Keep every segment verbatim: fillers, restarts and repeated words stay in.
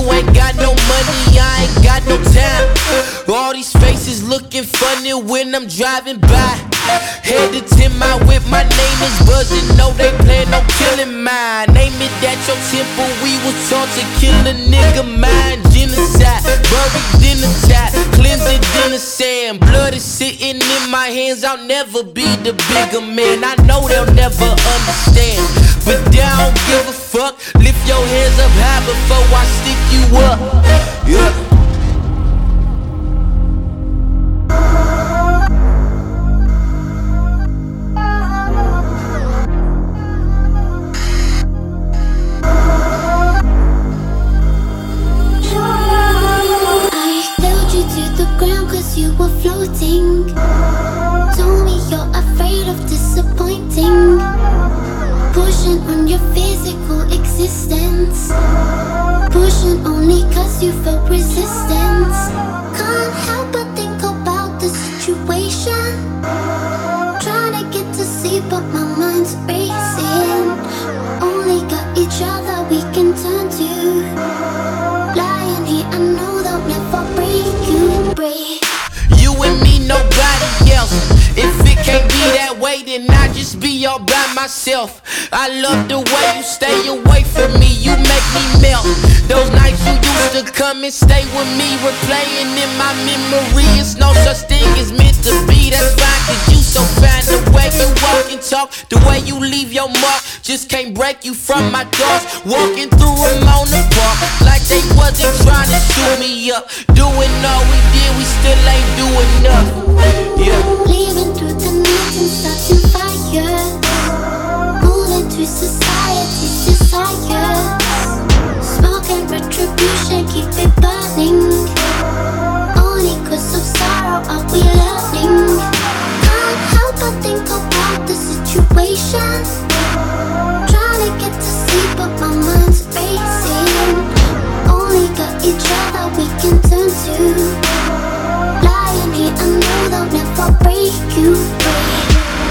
ain't got no money, I ain't got no time. All these faces looking funny when I'm driving by. Headed to my whip, my name is buzzing. No, they plan on killing mine. Name it at your temple, we was taught to kill a nigga mind. Genocide, buried in the tide, cleanse it in the sand. Blood is sitting in my hands, I'll never be the bigger man. I know they'll never understand, but I don't give a fuck. Lift your hands up high before I stick you up. Yeah. You were floating. Told me you're afraid of disappointing. Pushing on your physical existence. Pushing only cause you felt resistance. Can't help but think about the situation. Trying to get to sleep but my mind's racing. Only got each other we can turn to. Lying here I know they'll never break you, break. You and me, nobody else. If it can't be that way, then I just be all by myself. I love the way you stay away from me, you make me melt. Those nights you used to come and stay with me, replaying in my memory. It's no such thing as meant to be, that's fine, cause you so fine. The way you walk and talk, the way you leave your mark, just can't break you from my thoughts. Walking through them on the park, like they wasn't trying to shoot me up. Doing all we did, we still ain't doing enough. Yeah. Leaving through the night and starting fires. Moving to society's desires. Smoke and retribution, keep it burning. Only cause of sorrow are we learning. Can't help but think about the situation. Trying to get to sleep but my mind's racing. Only got each other we can turn to. Lying here, I know they'll never break you, break.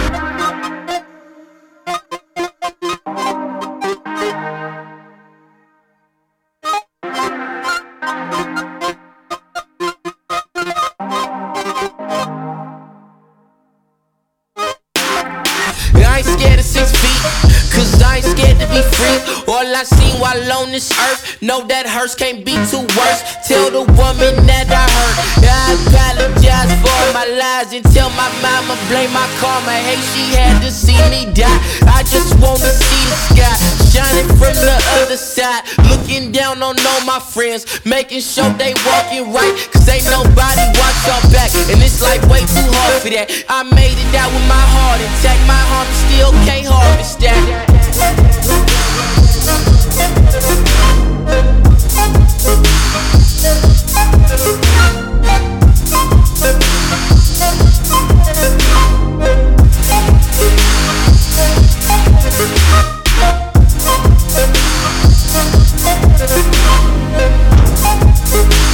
I ain't scared of six feet, cause I ain't scared to be free. All I seen while on this earth, know that hurts can't be too worse. Tell the woman that I hurt, I apologize for my lies. And tell my mama, blame my karma, hey she had to see me die. I just wanna see the sky shining from the other side. Looking down on all my friends, making sure they walking right, cause ain't nobody watch your back. And it's like way too hard for that. I made it out with my heart intact, my heart still can't harvest that. We'll be right back.